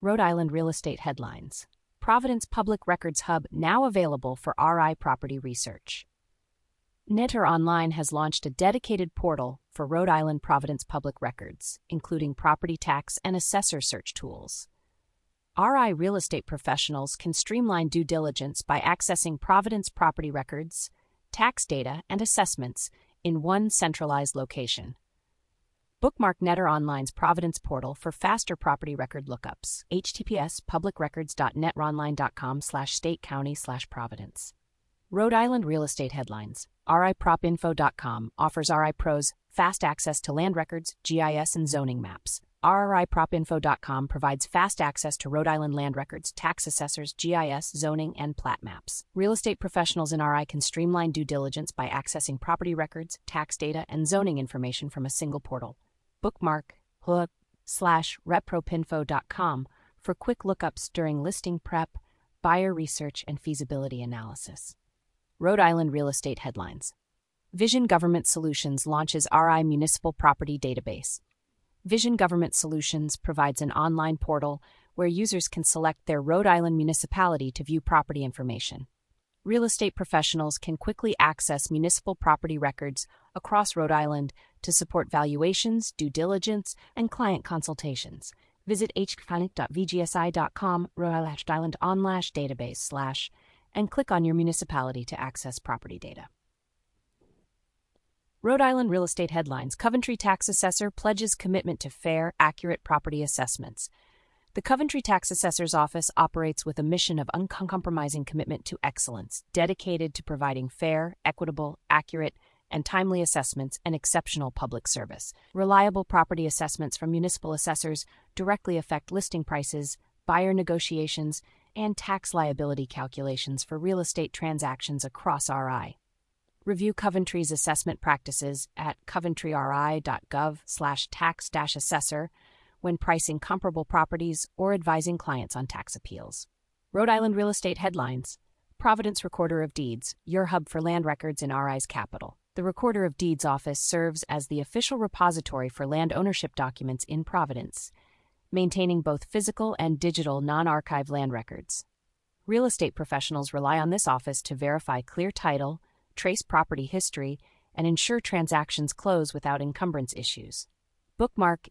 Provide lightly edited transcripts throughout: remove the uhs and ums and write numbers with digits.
Rhode Island real estate headlines. Providence Public Records Hub now available for RI property research. Netter Online has launched a dedicated portal for Rhode Island Providence Public Records, including property tax and assessor search tools. RI real estate professionals can streamline due diligence by accessing Providence property records, tax data, and assessments in one centralized location. Bookmark Netter Online's Providence portal for faster property record lookups. https://publicrecords.netronline.com/state-county/Providence. Rhode Island real estate headlines. RIPropinfo.com offers RI pros fast access to land records, GIS, and zoning maps. RIPropinfo.com provides fast access to Rhode Island land records, tax assessors, GIS, zoning, and plat maps. Real estate professionals in RI can streamline due diligence by accessing property records, tax data, and zoning information from a single portal. Bookmark /repropinfo.com for quick lookups during listing prep, buyer research, and feasibility analysis. Rhode Island real estate headlines. Vision Government Solutions launches RI Municipal Property Database. Vision Government Solutions provides an online portal where users can select their Rhode Island municipality to view property information. Real estate professionals can quickly access municipal property records across Rhode Island to support valuations, due diligence, and client consultations. Visit hconic.vgsi.com Rhode Island database/ and click on your municipality to access property data. Rhode Island real estate headlines. Coventry tax assessor pledges commitment to fair, accurate property assessments. The Coventry Tax Assessor's Office operates with a mission of uncompromising commitment to excellence, dedicated to providing fair, equitable, accurate, and timely assessments and exceptional public service. Reliable property assessments from municipal assessors directly affect listing prices, buyer negotiations, and tax liability calculations for real estate transactions across RI. Review Coventry's assessment practices at coventryri.gov/tax-assessor when pricing comparable properties or advising clients on tax appeals. Rhode Island real estate headlines. Providence Recorder of Deeds, your hub for land records in RI's capital. The Recorder of Deeds office serves as the official repository for land ownership documents in Providence, maintaining both physical and digital non-archive land records. Real estate professionals rely on this office to verify clear title, trace property history, and ensure transactions close without encumbrance issues. Bookmark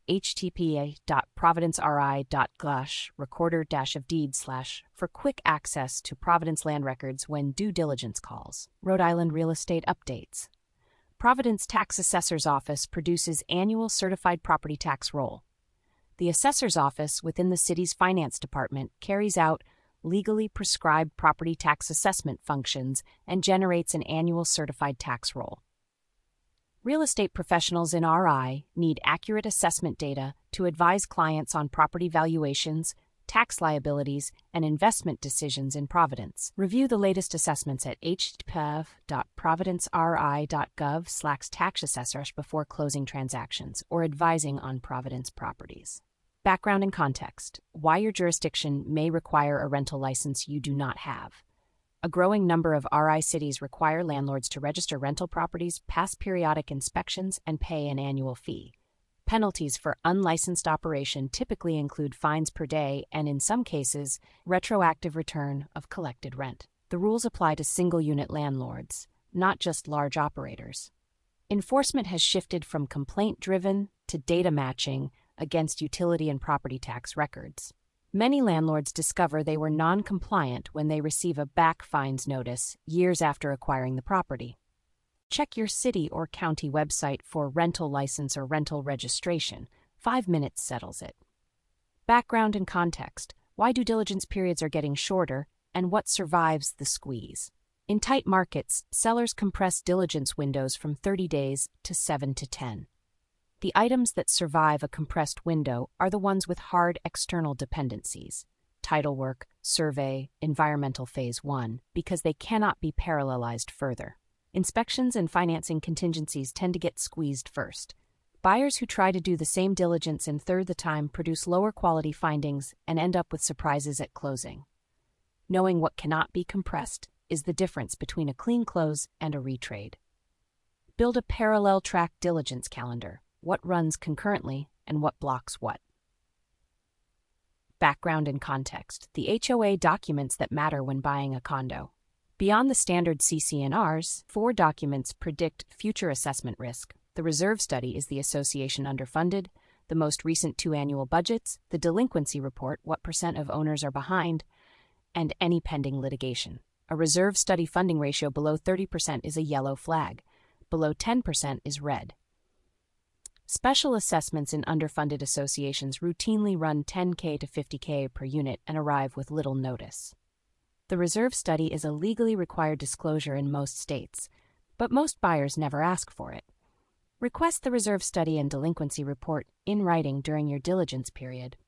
httpa://providenceri.glush/recorder-of-deeds/ for quick access to Providence land records when due diligence calls. Rhode Island real estate updates. Providence Tax Assessor's Office produces annual certified property tax roll. The assessor's office within the city's finance department carries out legally prescribed property tax assessment functions and generates an annual certified tax roll. Real estate professionals in RI need accurate assessment data to advise clients on property valuations, tax liabilities, and investment decisions in Providence. Review the latest assessments at http://providenceri.gov/tax-assessor before closing transactions or advising on Providence properties. Background and context. Why your jurisdiction may require a rental license you do not have. A growing number of RI cities require landlords to register rental properties, pass periodic inspections, and pay an annual fee. Penalties for unlicensed operation typically include fines per day and, in some cases, retroactive return of collected rent. The rules apply to single-unit landlords, not just large operators. Enforcement has shifted from complaint-driven to data matching against utility and property tax records. Many landlords discover they were non-compliant when they receive a back fines notice years after acquiring the property. Check your city or county website for rental license or rental registration. 5 minutes settles it. Background and context. Why due diligence periods are getting shorter and what survives the squeeze. In tight markets, sellers compress diligence windows from 30 days to 7 to 10. The items that survive a compressed window are the ones with hard external dependencies, title work, survey, environmental phase 1, because they cannot be parallelized further. Inspections and financing contingencies tend to get squeezed first. Buyers who try to do the same diligence in third the time produce lower quality findings and end up with surprises at closing. Knowing what cannot be compressed is the difference between a clean close and a retrade. Build a parallel track diligence calendar. What runs concurrently and what blocks what. Background and context. The HOA documents that matter when buying a condo. Beyond the standard CC&Rs, 4 documents predict future assessment risk. The reserve study is the association underfunded, the most recent 2 annual budgets, the delinquency report, what % of owners are behind, and any pending litigation. A reserve study funding ratio below 30% is a yellow flag. Below 10% is red. Special assessments in underfunded associations routinely run $10K to $50K per unit and arrive with little notice. The reserve study is a legally required disclosure in most states, but most buyers never ask for it. Request the reserve study and delinquency report in writing during your diligence period.